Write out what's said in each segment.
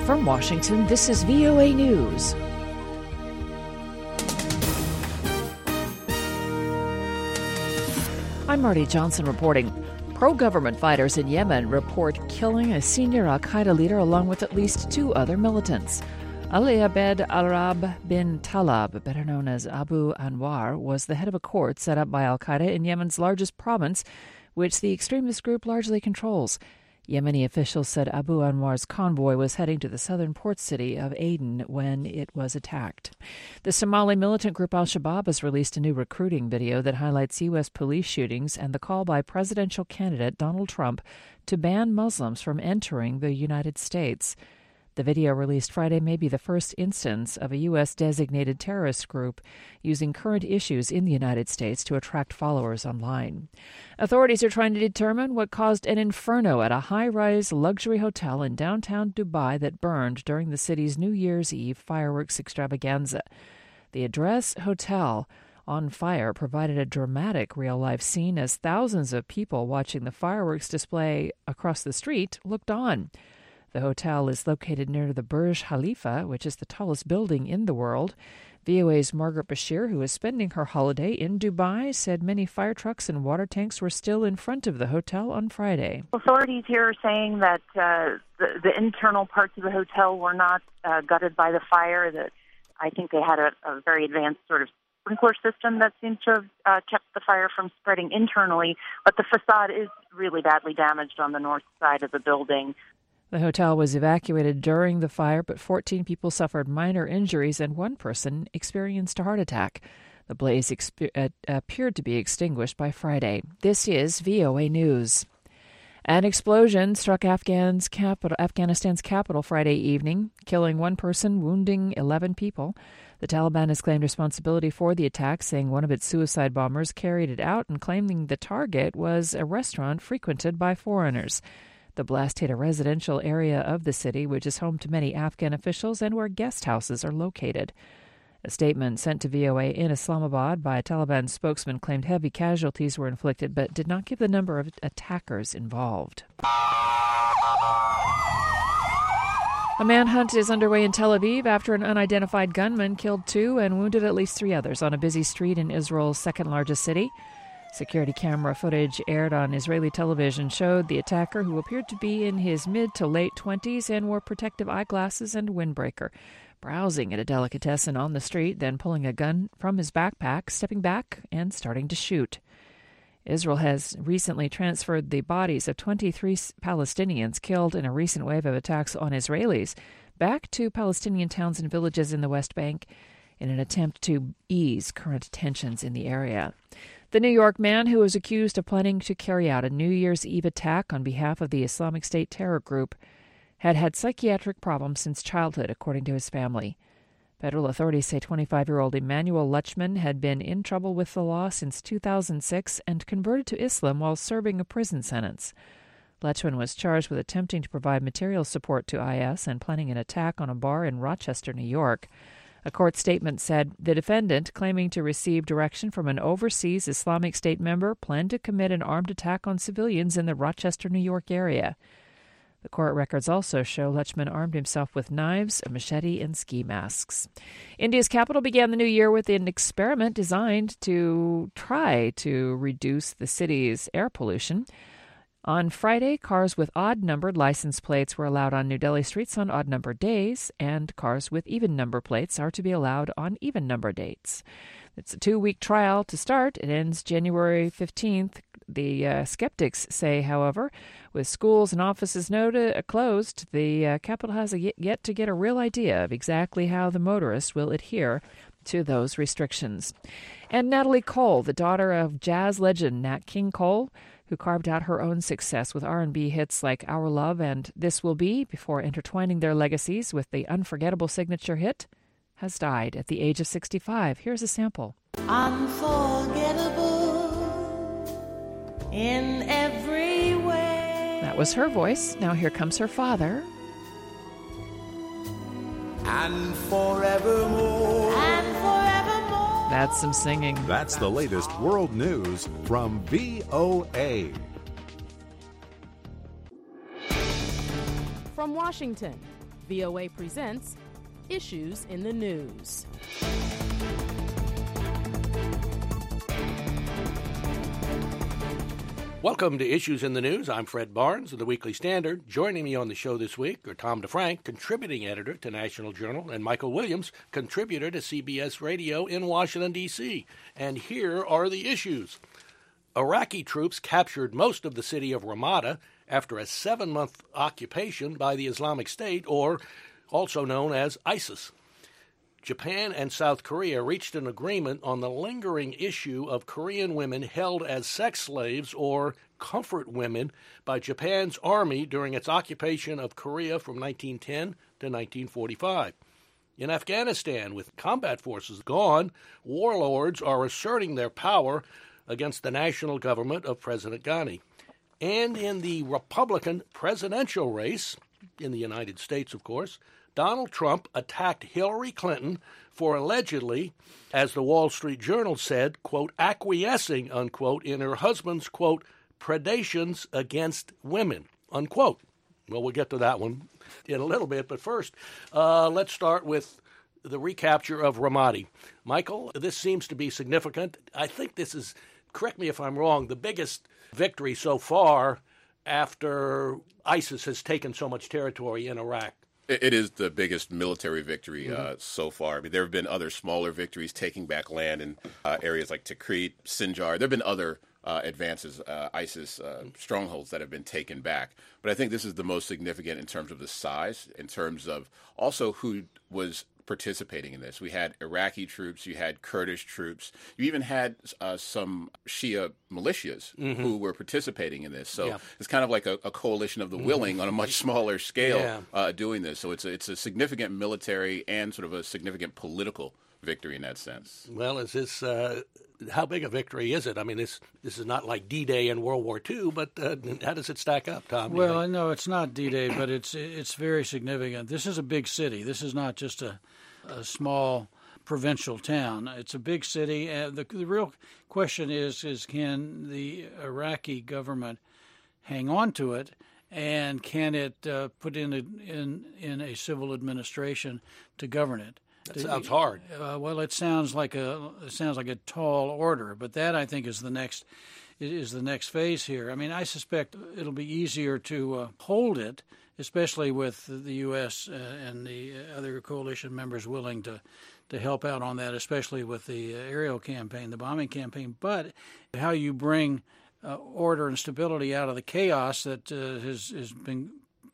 From Washington, this is VOA News. I'm Marty Johnson reporting. Pro-government fighters in Yemen report killing a senior al-Qaeda leader along with at least 2 other militants. Ali Abed al-Rab bin Talab, better known as Abu Anwar, was the head of a court set up by al-Qaeda in Yemen's largest province, which the extremist group largely controls. Yemeni officials said Abu Anwar's convoy was heading to the southern port city of Aden when it was attacked. The Somali militant group al-Shabaab has released a new recruiting video that highlights U.S. police shootings and the call by presidential candidate Donald Trump to ban Muslims from entering the United States. The video released Friday may be the first instance of a U.S.-designated terrorist group using current issues in the United States to attract followers online. Authorities are trying to determine what caused an inferno at a high-rise luxury hotel in downtown Dubai that burned during the city's New Year's Eve fireworks extravaganza. The Address Hotel on fire provided a dramatic real-life scene as thousands of people watching the fireworks display across the street looked on. The hotel is located near the Burj Khalifa, which is the tallest building in the world. VOA's Margaret Bashir, who is spending her holiday in Dubai, said many fire trucks and water tanks were still in front of the hotel on Friday. Authorities here are saying that the internal parts of the hotel were not gutted by the fire. That I think they had a very advanced sort of sprinkler system that seems to have kept the fire from spreading internally. But the facade is really badly damaged on the north side of the building. The hotel was evacuated during the fire, but 14 people suffered minor injuries and 1 person experienced a heart attack. The blaze appeared to be extinguished by Friday. This is VOA News. An explosion struck Afghanistan's capital Friday evening, killing 1 person, wounding 11 people. The Taliban has claimed responsibility for the attack, saying one of its suicide bombers carried it out and claiming the target was a restaurant frequented by foreigners. The blast hit a residential area of the city, which is home to many Afghan officials and where guest houses are located. A statement sent to VOA in Islamabad by a Taliban spokesman claimed heavy casualties were inflicted, but did not give the number of attackers involved. A manhunt is underway in Tel Aviv after an unidentified gunman killed 2 and wounded at least 3 others on a busy street in Israel's second-largest city. Security camera footage aired on Israeli television showed the attacker, who appeared to be in his mid to late 20s and wore protective eyeglasses and windbreaker, browsing at a delicatessen on the street, then pulling a gun from his backpack, stepping back, and starting to shoot. Israel has recently transferred the bodies of 23 Palestinians killed in a recent wave of attacks on Israelis back to Palestinian towns and villages in the West Bank in an attempt to ease current tensions in the area. The New York man who was accused of planning to carry out a New Year's Eve attack on behalf of the Islamic State terror group had had psychiatric problems since childhood, according to his family. Federal authorities say 25-year-old Emmanuel Lechman had been in trouble with the law since 2006 and converted to Islam while serving a prison sentence. Lechman was charged with attempting to provide material support to IS and planning an attack on a bar in Rochester, New York. A court statement said the defendant, claiming to receive direction from an overseas Islamic State member, planned to commit an armed attack on civilians in the Rochester, New York area. The court records also show Lechman armed himself with knives, a machete, and ski masks. India's capital began the new year with an experiment designed to try to reduce the city's air pollution. On Friday, cars with odd-numbered license plates were allowed on New Delhi streets on odd-numbered days, and cars with even-number plates are to be allowed on even-number dates. It's a 2-week trial to start. It ends January 15th. The skeptics say, however, with schools and offices closed, the capital has yet to get a real idea of exactly how the motorists will adhere to those restrictions. And Natalie Cole, the daughter of jazz legend Nat King Cole, who carved out her own success with R&B hits like Our Love and This Will Be before intertwining their legacies with the unforgettable signature hit, has died at the age of 65. Here's a sample. Unforgettable in every way. That was her voice. Now here comes her father. And forevermore. And forevermore. That's some singing. That's the latest world news from VOA. From Washington, VOA presents Issues in the News. Welcome to Issues in the News. I'm Fred Barnes of the Weekly Standard. Joining me on the show this week are Tom DeFrank, contributing editor to National Journal, and Michael Williams, contributor to CBS Radio in Washington, D.C. And here are the issues. Iraqi troops captured most of the city of Ramadi after a 7-month occupation by the Islamic State, or also known as ISIS. Japan and South Korea reached an agreement on the lingering issue of Korean women held as sex slaves or comfort women by Japan's army during its occupation of Korea from 1910 to 1945. In Afghanistan, with combat forces gone, warlords are asserting their power against the national government of President Ghani. And in the Republican presidential race, in the United States, of course, Donald Trump attacked Hillary Clinton for allegedly, as the Wall Street Journal said, quote, acquiescing, unquote, in her husband's, quote, predations against women, unquote. Well, we'll get to that one in a little bit, but first, let's start with the recapture of Ramadi. Michael, this seems to be significant. I think this is, correct me if I'm wrong, the biggest victory so far after ISIS has taken so much territory in Iraq. It is the biggest military victory so far. I mean, there have been other smaller victories taking back land in areas like Tikrit, Sinjar. There have been other advances, ISIS strongholds that have been taken back. But I think this is the most significant in terms of the size, in terms of also who was participating in this. We had Iraqi troops, you had Kurdish troops, you even had some Shia militias who were participating in this. So it's kind of like a coalition of the willing on a much smaller scale doing this. So it's a significant military and sort of a significant political victory in that sense. Well, is this how big a victory is it? I mean, this is not like D-Day in World War II, but how does it stack up, Tom? Well, no, it's not D-Day, but it's very significant. This is a big city. This is not just a small provincial town. It's a big city. The real question is can the Iraqi government hang on to it, and can it put in a civil administration to govern it? That sounds hard. Well, it sounds like a tall order, but that I think is the next phase here. I mean, I suspect it'll be easier to hold it, especially with the U.S. And the other coalition members willing to help out on that, especially with the aerial campaign, the bombing campaign. But how you bring order and stability out of the chaos that has been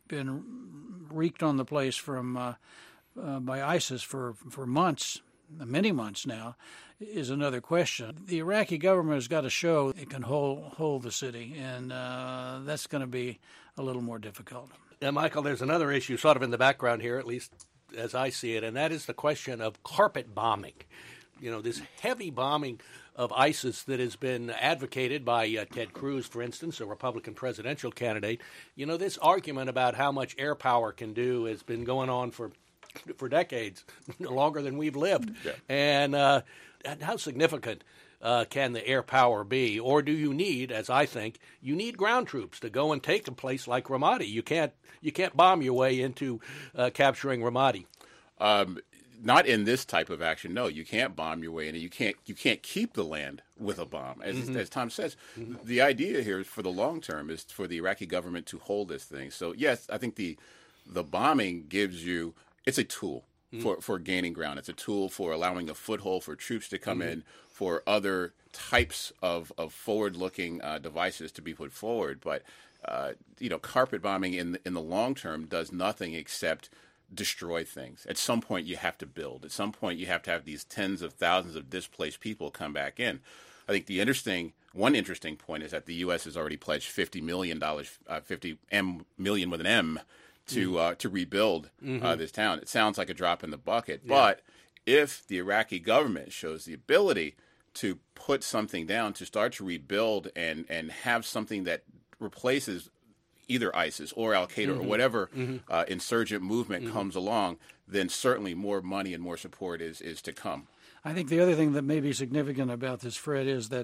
wreaked on the place from by ISIS for months, many months now, is another question. The Iraqi government has got to show it can hold the city, and that's going to be a little more difficult. And Michael, there's another issue sort of in the background here, at least as I see it, and that is the question of carpet bombing. You know, this heavy bombing of ISIS that has been advocated by Ted Cruz, for instance, a Republican presidential candidate. You know, this argument about how much air power can do has been going on for decades, longer than we've lived. Yeah. And how significant can the air power be? Or do you need, as I think, you need ground troops to go and take a place like Ramadi? You can't bomb your way into capturing Ramadi. Not in this type of action. No, you can't bomb your way in. You can't keep the land with a bomb. As Tom says, the idea here for the long term is for the Iraqi government to hold this thing. So yes, I think the bombing gives you. It's a tool for gaining ground. It's a tool for allowing a foothold for troops to come in, for other types of forward-looking devices to be put forward. But, carpet bombing in the long term does nothing except destroy things. At some point, you have to build. At some point, you have to have these tens of thousands of displaced people come back in. I think one interesting point is that the U.S. has already pledged $50 million, million with an M, to rebuild this town. It sounds like a drop in the bucket, but if the Iraqi government shows the ability to put something down, to start to rebuild and have something that replaces either ISIS or Al-Qaeda or whatever insurgent movement comes along, then certainly more money and more support is to come. I think the other thing that may be significant about this, Fred, is that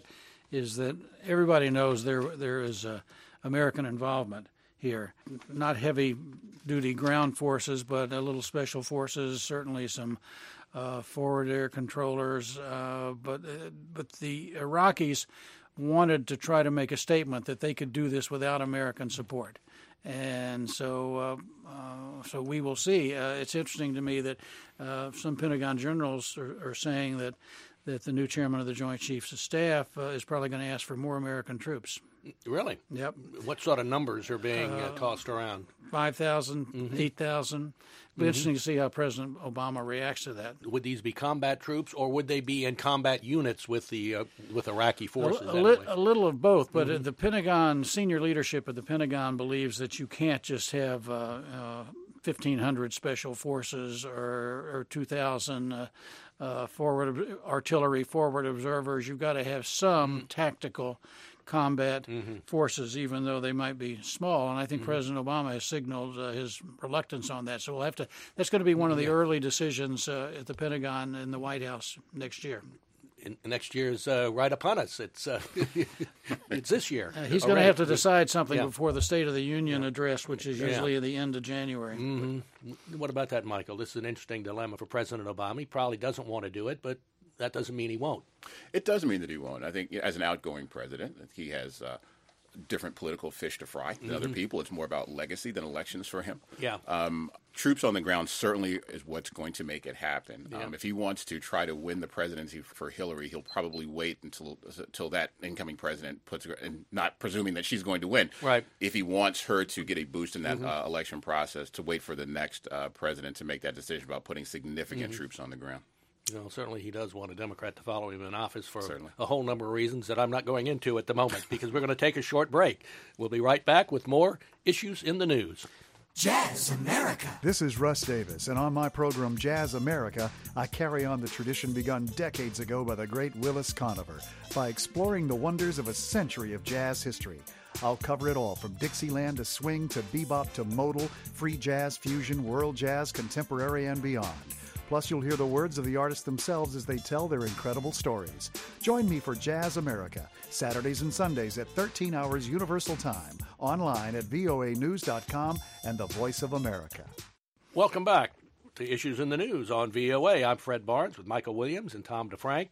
everybody knows there is American involvement here. Not heavy duty ground forces, but a little special forces, certainly some forward air controllers. But the Iraqis wanted to try to make a statement that they could do this without American support. And so we will see. It's interesting to me that some Pentagon generals are saying that the new chairman of the Joint Chiefs of Staff is probably going to ask for more American troops. Really? Yep. What sort of numbers are being tossed around? 5,000, 8,000. It'll be interesting to see how President Obama reacts to that. Would these be combat troops, or would they be in combat units with the with Iraqi forces? A little of both, but the Pentagon, senior leadership of the Pentagon believes that you can't just have 1,500 special forces or 2,000 forward artillery, forward observers. You've got to have some tactical combat forces, even though they might be small. And I think President Obama has signaled his reluctance on that. So we'll have to. That's going to be one of the early decisions at the Pentagon and the White House next year. Next year's right upon us. It's it's this year. He's going to have to decide something before the State of the Union address, which is usually at the end of January. What about that, Michael? This is an interesting dilemma for President Obama. He probably doesn't want to do it, but that doesn't mean he won't. It doesn't mean that he won't. I think as an outgoing president, he has different political fish to fry than other people. It's more about legacy than elections for him. Yeah. Troops on the ground certainly is what's going to make it happen. If he wants to try to win the presidency for Hillary, he'll probably wait until that incoming president puts her, and not presuming that she's going to win. Right. If he wants her to get a boost in that election process, to wait for the next president to make that decision about putting significant troops on the ground. Certainly he does want a Democrat to follow him in office for a whole number of reasons that I'm not going into at the moment, because we're going to take a short break. We'll be right back with more Issues in the News. Jazz America. This is Russ Davis, and on my program Jazz America, I carry on the tradition begun decades ago by the great Willis Conover by exploring the wonders of a century of jazz history. I'll cover it all, from Dixieland to swing to bebop to modal, free jazz, fusion, world jazz, contemporary, and beyond. Plus, you'll hear the words of the artists themselves as they tell their incredible stories. Join me for Jazz America, Saturdays and Sundays at 13 hours Universal Time, online at voanews.com and the Voice of America. Welcome back to Issues in the News on VOA. I'm Fred Barnes with Michael Williams and Tom DeFrank.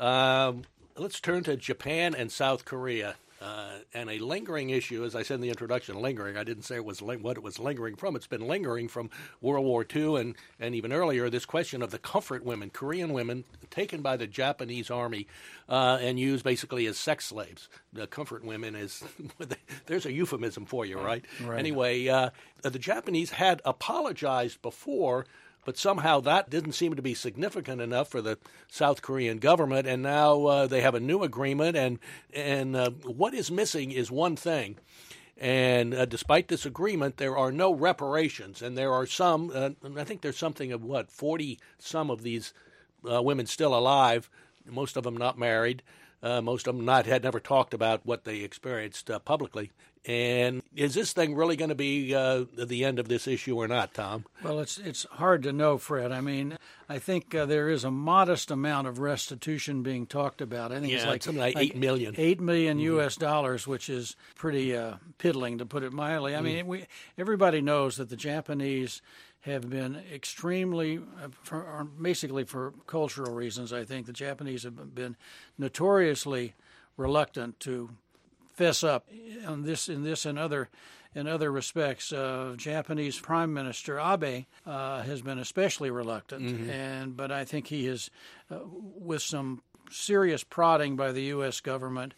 Let's turn to Japan and South Korea. And a lingering issue, as I said in the introduction, lingering. I didn't say it was what it was lingering from. It's been lingering from World War II and even earlier, this question of the comfort women, Korean women taken by the Japanese army and used basically as sex slaves. The comfort women is, there's a euphemism for you, right? Anyway, the Japanese had apologized before, but somehow that didn't seem to be significant enough for the South Korean government, and now they have a new agreement, and what is missing is one thing. And despite this agreement, there are no reparations, and there are some, I think there's something of, 40-some of these women still alive, most of them not married, most of them had never talked about what they experienced publicly. And is this thing really going to be the end of this issue or not, Tom? Well, it's hard to know, Fred. I mean, I think there is a modest amount of restitution being talked about. I think it's like something like $8 million. $8 million U.S. dollars, which is pretty piddling, to put it mildly. I mean, everybody knows that the Japanese have been extremely, basically for cultural reasons, I think, the Japanese have been notoriously reluctant to fess up in this and other respects. Japanese Prime Minister Abe has been especially reluctant, but I think he is, with some serious prodding by the U.S. government,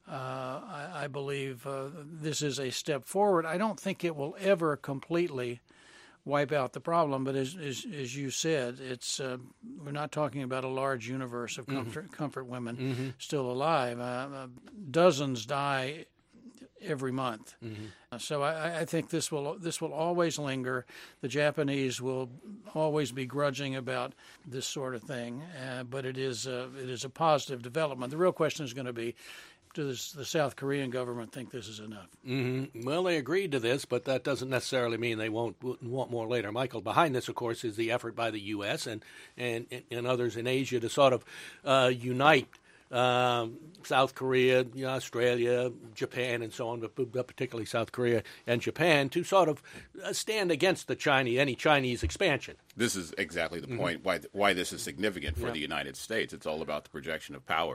I believe this is a step forward. I don't think it will ever completely wipe out the problem, but as you said, it's we're not talking about a large universe of comfort women still alive. Dozens die every month. So I think this will always linger. The Japanese will always be grudging about this sort of thing, but it is a positive development. The real question is going to be, does the South Korean government think this is enough? Well, they agreed to this, but that doesn't necessarily mean they won't want more later. Michael, behind this, of course, is the effort by the U.S. and others in Asia to sort of unite South Korea, Australia, Japan, and so on, but particularly South Korea and Japan, to sort of stand against any Chinese expansion. This is exactly the point why this is significant for the United States. It's all about the projection of power,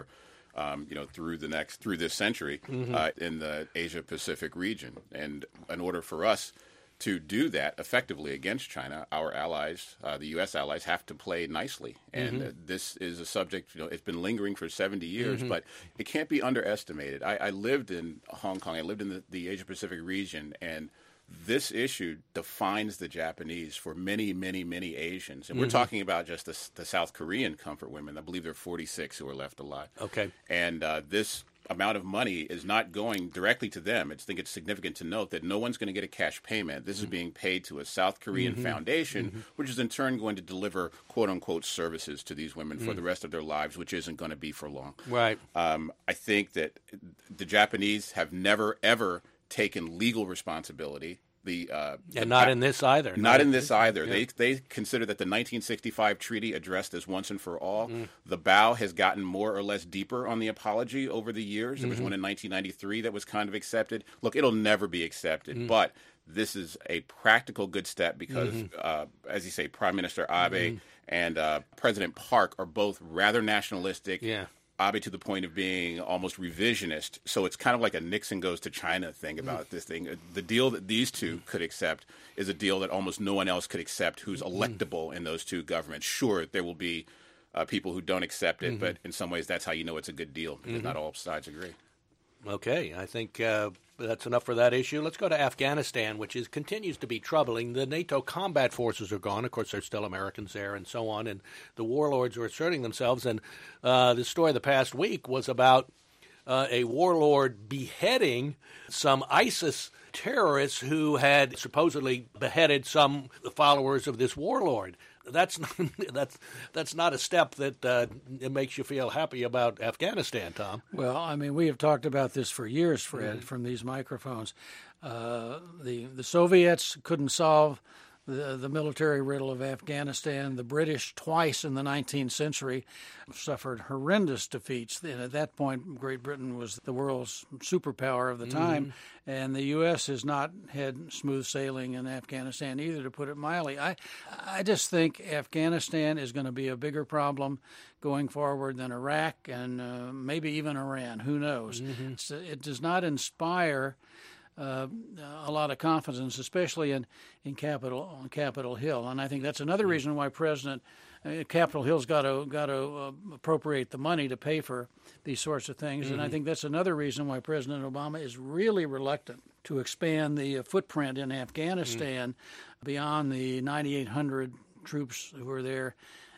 through this century in the Asia Pacific region. And in order for us to do that effectively against China, our allies, the U.S. allies, have to play nicely. And this is a subject, it's been lingering for 70 years, but it can't be underestimated. I lived in Hong Kong. I lived in the Asia-Pacific region, and this issue defines the Japanese for many, many, many Asians. And we're talking about just the South Korean comfort women. I believe there are 46 who are left alive. Okay. And this amount of money is not going directly to them. I think it's significant to note that no one's going to get a cash payment. This is being paid to a South Korean foundation, which is in turn going to deliver quote-unquote services to these women for the rest of their lives, which isn't going to be for long. Right. I think that the Japanese have never, ever taken legal responsibility. And not in this either. Not in this either. Yeah. They consider that the 1965 treaty addressed this once and for all. The bow has gotten more or less deeper on the apology over the years. There was one in 1993 that was kind of accepted. Look, it'll never be accepted, but this is a practical good step because, as you say, Prime Minister Abe and President Park are both rather nationalistic. Yeah. Abe to the point of being almost revisionist. So it's kind of like a Nixon goes to China thing about this thing. The deal that these two could accept is a deal that almost no one else could accept who's electable in those two governments. Sure, there will be people who don't accept it, but in some ways that's how you know it's a good deal, because not all sides agree. Okay, I think that's enough for that issue. Let's go to Afghanistan, which continues to be troubling. The NATO combat forces are gone. Of course, there's still Americans there and so on, and the warlords are asserting themselves. And the story of the past week was about a warlord beheading some ISIS terrorists who had supposedly beheaded some followers of this warlord. That's not a step that it makes you feel happy about Afghanistan, Tom. Well, I mean, we have talked about this for years, Fred, from these microphones. The Soviets couldn't solve the military riddle of Afghanistan. The British, twice in the 19th century, suffered horrendous defeats. And at that point, Great Britain was the world's superpower of the time, and the U.S. has not had smooth sailing in Afghanistan either, to put it mildly. I just think Afghanistan is going to be a bigger problem going forward than Iraq and maybe even Iran. Who knows? It does not inspire a lot of confidence, especially in Capitol Hill, and I think that's another reason why Capitol Hill's got to appropriate the money to pay for these sorts of things, and I think that's another reason why President Obama is really reluctant to expand the footprint in Afghanistan beyond the 9,800 troops who are there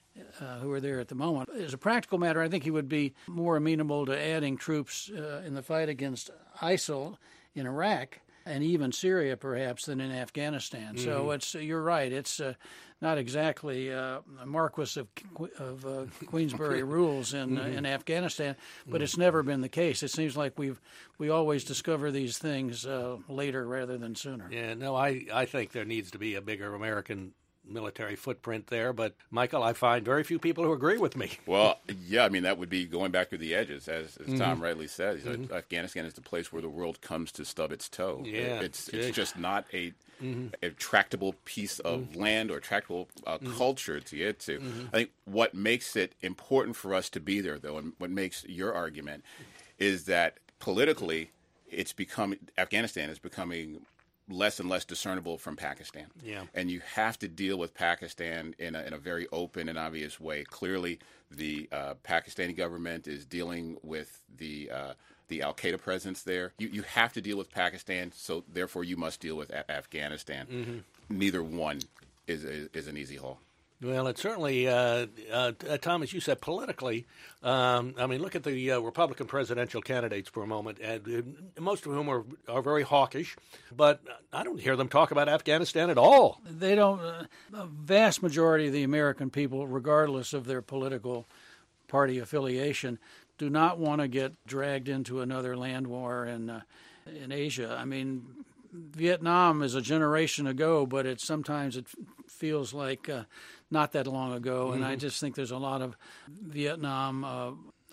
at the moment. As a practical matter, I think he would be more amenable to adding troops in the fight against ISIL in Iraq and even Syria, perhaps, than in Afghanistan. So you're right. It's not exactly a Marquis of Queensberry rules in Afghanistan, but it's never been the case. It seems like we always discover these things later rather than sooner. Yeah, no, I think there needs to be a bigger American military footprint there, but Michael, I find very few people who agree with me. Well, yeah, I mean, that would be going back to the edges, as Tom rightly said. Afghanistan is the place where the world comes to stub its toe. Yeah, it's just not a tractable piece of land or tractable culture to get to. I think what makes it important for us to be there, though, and what makes your argument is that politically, Afghanistan is becoming less and less discernible from Pakistan. Yeah. And you have to deal with Pakistan in a very open and obvious way. Clearly, the Pakistani government is dealing with the al-Qaeda presence there. You have to deal with Pakistan, so therefore you must deal with Afghanistan. Neither one is an easy haul. Well, it's certainly, Tom, as you said, politically, I mean, look at the Republican presidential candidates for a moment, and most of whom are very hawkish, but I don't hear them talk about Afghanistan at all. They don't. A vast majority of the American people, regardless of their political party affiliation, do not want to get dragged into another land war in Asia. I mean, Vietnam is a generation ago, but sometimes it feels like not that long ago, and I just think there's a lot of Vietnam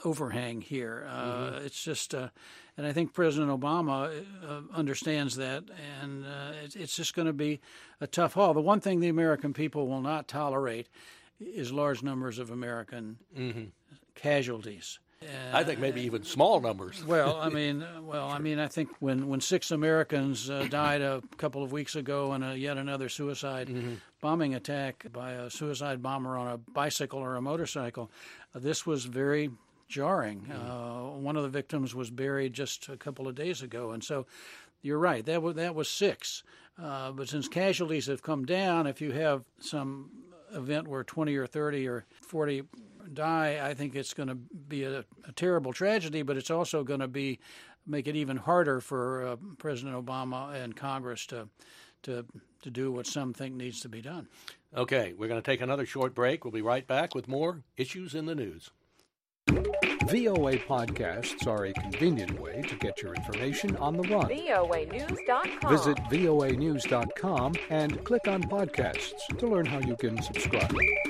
overhang here. It's just, and I think President Obama understands that, and it's just going to be a tough haul. The one thing the American people will not tolerate is large numbers of American casualties. I think maybe even small numbers. I think when 6 Americans died a couple of weeks ago in yet another suicide bombing attack by a suicide bomber on a bicycle or a motorcycle, this was very jarring. One of the victims was buried just a couple of days ago, and so you're right. That was 6. But since casualties have come down, if you have some event where 20 or 30 or 40 die, I think it's going to be a terrible tragedy, but it's also going to make it even harder for President Obama and Congress to do what some think needs to be done. Okay, we're going to take another short break. We'll be right back with more Issues in the News. VOA podcasts are a convenient way to get your information on the run. voanews.com. Visit voanews.com and click on podcasts to learn how you can subscribe.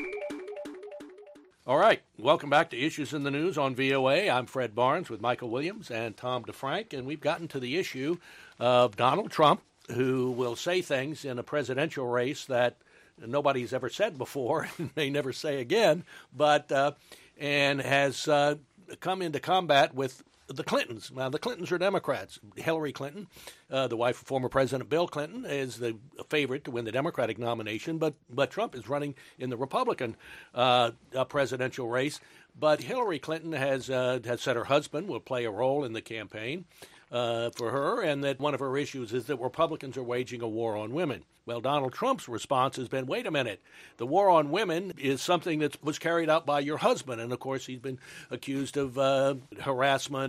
All right, welcome back to Issues in the News on VOA. I'm Fred Barnes with Michael Williams and Tom DeFrank, and we've gotten to the issue of Donald Trump, who will say things in a presidential race that nobody's ever said before and may never say again, but and has come into combat with the Clintons. Now, the Clintons are Democrats. Hillary Clinton, the wife of former President Bill Clinton, is the favorite to win the Democratic nomination, but Trump is running in the Republican presidential race. But Hillary Clinton has said her husband will play a role in the campaign for her, and that one of her issues is that Republicans are waging a war on women. Well, Donald Trump's response has been, wait a minute, the war on women is something that was carried out by your husband. And, of course, he's been accused of harassment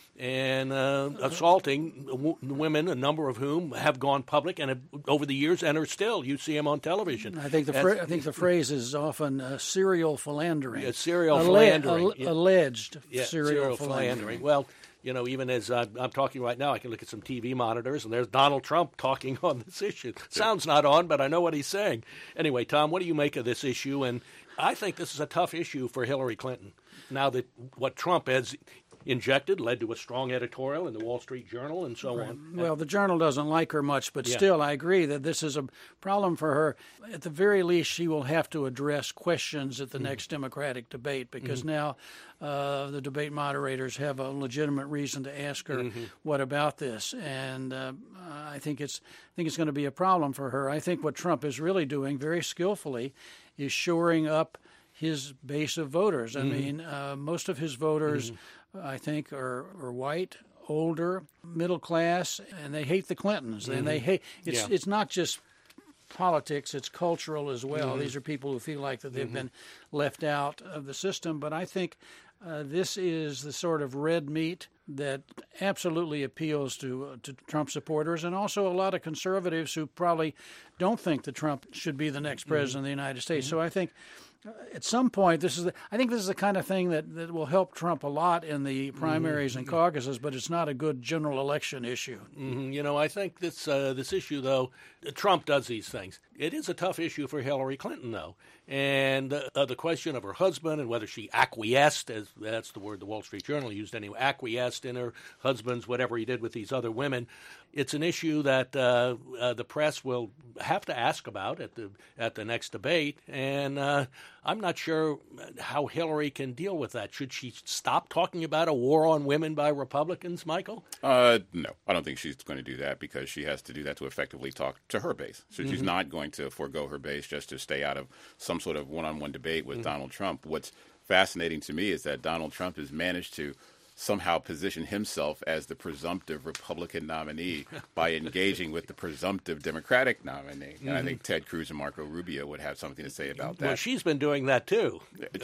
and assaulting women, a number of whom have gone public and have, over the years and are still. You see him on television. I think the phrase is often serial philandering. Serial philandering. Alleged serial philandering. Well, you know, even as I'm talking right now, I can look at some TV monitors, and there's Donald Trump talking on this issue. Sound's not on, but I know what he's saying. Anyway, Tom, what do you make of this issue? And I think this is a tough issue for Hillary Clinton. Now that what Trump has injected led to a strong editorial in the Wall Street Journal and so on. Well, the Journal doesn't like her much, but still I agree that this is a problem for her. At the very least, she will have to address questions at the next Democratic debate, because now the debate moderators have a legitimate reason to ask her, what about this? And I think it's going to be a problem for her. I think what Trump is really doing very skillfully is shoring up his base of voters. I mean, most of his voters, I think, are white, older, middle class, and they hate the Clintons. And they hate it's not just politics, it's cultural as well. These are people who feel like that they've been left out of the system. But I think this is the sort of red meat that absolutely appeals to Trump supporters, and also a lot of conservatives who probably don't think that Trump should be the next president of the United States. So I think at some point, this is the kind of thing that will help Trump a lot in the primaries and caucuses, but it's not a good general election issue. You know, I think this issue, though, Trump does these things. It is a tough issue for Hillary Clinton, though. And the question of her husband and whether she acquiesced, as that's the word the Wall Street Journal used anyway, acquiesced in her husband's whatever he did with these other women. It's an issue that the press will have to ask about at the next debate, and I'm not sure how Hillary can deal with that. Should she stop talking about a war on women by Republicans, Michael? No, I don't think she's going to do that, because she has to do that to effectively talk to her base. So she's not going to forego her base just to stay out of some sort of one-on-one debate with Donald Trump. What's fascinating to me is that Donald Trump has managed to somehow position himself as the presumptive Republican nominee by engaging with the presumptive Democratic nominee. And I think Ted Cruz and Marco Rubio would have something to say about that. Well, she's been doing that, too.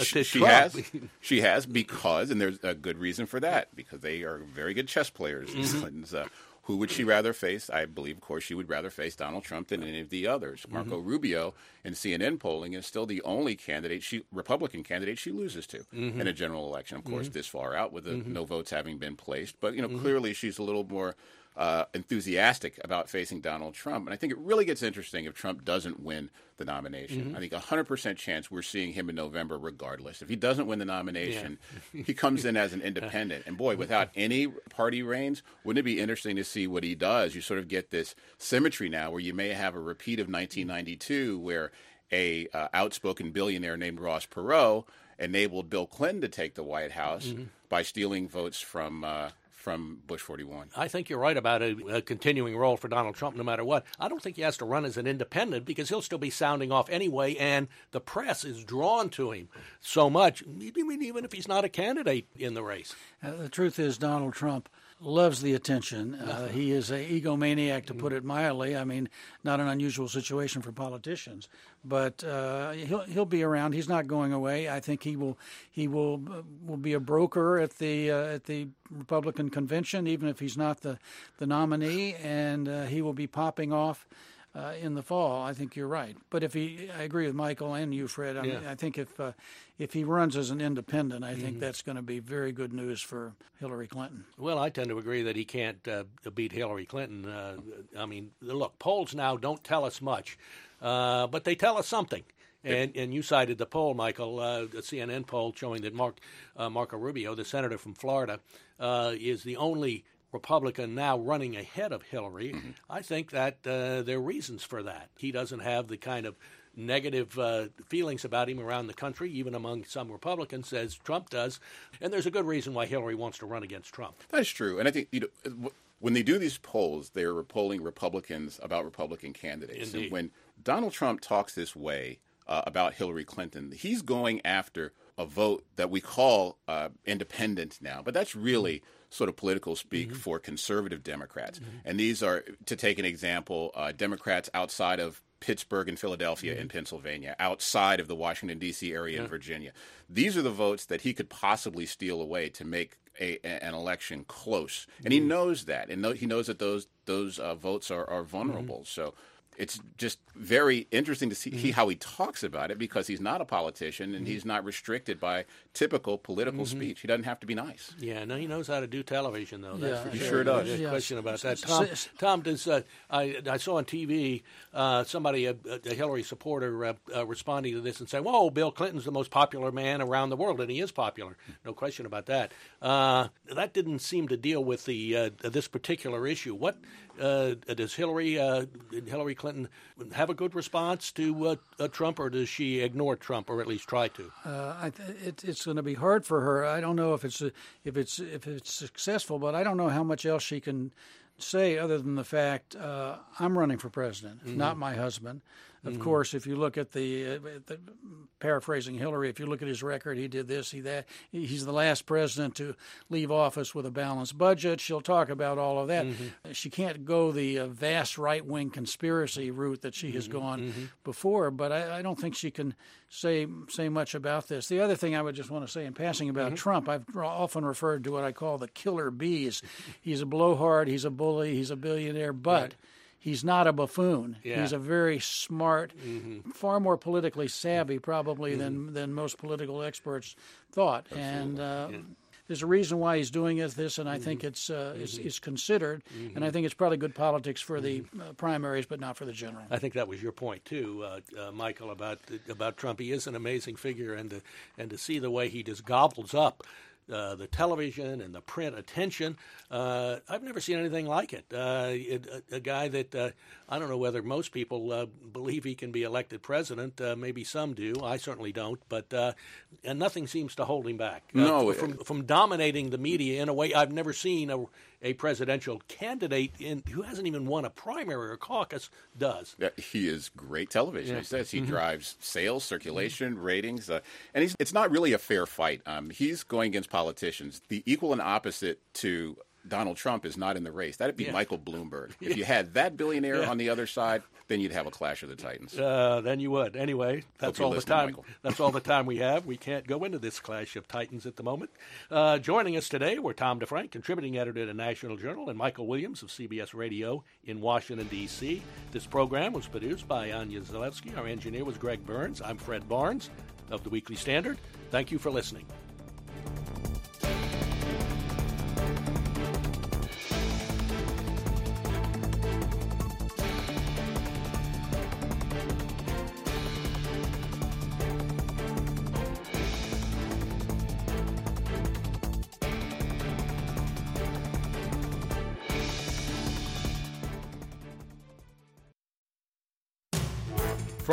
She has, because, and there's a good reason for that, because they are very good chess players. Clinton's, who would she rather face? I believe, of course, she would rather face Donald Trump than any of the others. Marco Rubio, in CNN polling, is still the only Republican candidate she loses to in a general election. Of course, this far out, with the no votes having been placed. But, clearly she's a little more enthusiastic about facing Donald Trump. And I think it really gets interesting if Trump doesn't win the nomination. I think 100% chance we're seeing him in November regardless. If he doesn't win the nomination, he comes in as an independent. And boy, without any party reins, wouldn't it be interesting to see what he does? You sort of get this symmetry now where you may have a repeat of 1992 where a outspoken billionaire named Ross Perot enabled Bill Clinton to take the White House by stealing votes from Bush 41. I think you're right about a continuing role for Donald Trump no matter what. I don't think he has to run as an independent because he'll still be sounding off anyway, and the press is drawn to him so much, even if he's not a candidate in the race. The truth is Donald Trump loves the attention. He is an egomaniac, to put it mildly. I mean, not an unusual situation for politicians, but he'll be around. He's not going away. I think he will be a broker at the Republican convention, even if he's not the nominee, and he will be popping off in the fall. I think you're right. But I agree with Michael and you, Fred. I think if he runs as an independent, I think that's going to be very good news for Hillary Clinton. Well, I tend to agree that he can't beat Hillary Clinton. I mean, look, polls now don't tell us much, but they tell us something. And you cited the poll, Michael, the CNN poll showing that Marco Rubio, the senator from Florida, is the only Republican now running ahead of Hillary. I think that there are reasons for that. He doesn't have the kind of negative feelings about him around the country, even among some Republicans, as Trump does. And there's a good reason why Hillary wants to run against Trump. That's true. And I think when they do these polls, they're polling Republicans about Republican candidates. Indeed. And when Donald Trump talks this way about Hillary Clinton, he's going after a vote that we call independent now. But that's really sort of political speak for conservative Democrats. And these are, to take an example, Democrats outside of Pittsburgh and Philadelphia in Pennsylvania, outside of the Washington, D.C. area in Virginia. These are the votes that he could possibly steal away to make an election close. And he knows that. And he knows that those votes are vulnerable. So it's just very interesting to see how he talks about it, because he's not a politician and he's not restricted by typical political speech. He doesn't have to be nice. Yeah, no, he knows how to do television, though. That's for he sure. sure does. No question about that. Tom, does I saw on TV somebody, a Hillary supporter, responding to this and saying, "Whoa, Bill Clinton's the most popular man around the world," and he is popular. No question about that. That didn't seem to deal with this particular issue. What does Hillary Clinton have a good response to Trump, or does she ignore Trump, or at least try to? It's going to be hard for her. I don't know if it's successful, but I don't know how much else she can say other than the fact I'm running for president, not my husband. Of course, if you look at the paraphrasing Hillary, if you look at his record, he did this, he that. He's the last president to leave office with a balanced budget. She'll talk about all of that. She can't go the vast right-wing conspiracy route that she has gone before, but I don't think she can say much about this. The other thing I would just want to say in passing about Trump, I've often referred to what I call the killer bees. He's a blowhard, he's a bully, he's a billionaire, but he's not a buffoon. Yeah. He's a very smart, far more politically savvy probably than most political experts thought. And there's a reason why he's doing this, and I think it's considered, and I think it's probably good politics for the primaries, but not for the general. I think that was your point too, Michael, about Trump. He is an amazing figure, and to see the way he just gobbles up the television and the print attention. I've never seen anything like it. A guy that I don't know whether most people believe he can be elected president. Maybe some do. I certainly don't. But and nothing seems to hold him back. From dominating the media in a way I've never seen a presidential candidate who hasn't even won a primary or caucus does. Yeah, he is great television. He says he drives sales, circulation, ratings, and it's not really a fair fight. He's going against politicians. The equal and opposite to Donald Trump is not in the race. That'd be Michael Bloomberg. If you had that billionaire on the other side, then you'd have a clash of the Titans. Then you would. Anyway, that's all the time. Michael. That's all the time we have. We can't go into this clash of Titans at the moment. Joining us today were Tom DeFrank, contributing editor to National Journal, and Michael Williams of CBS Radio in Washington, D.C. This program was produced by Anya Zalewski. Our engineer was Greg Burns. I'm Fred Barnes of the Weekly Standard. Thank you for listening.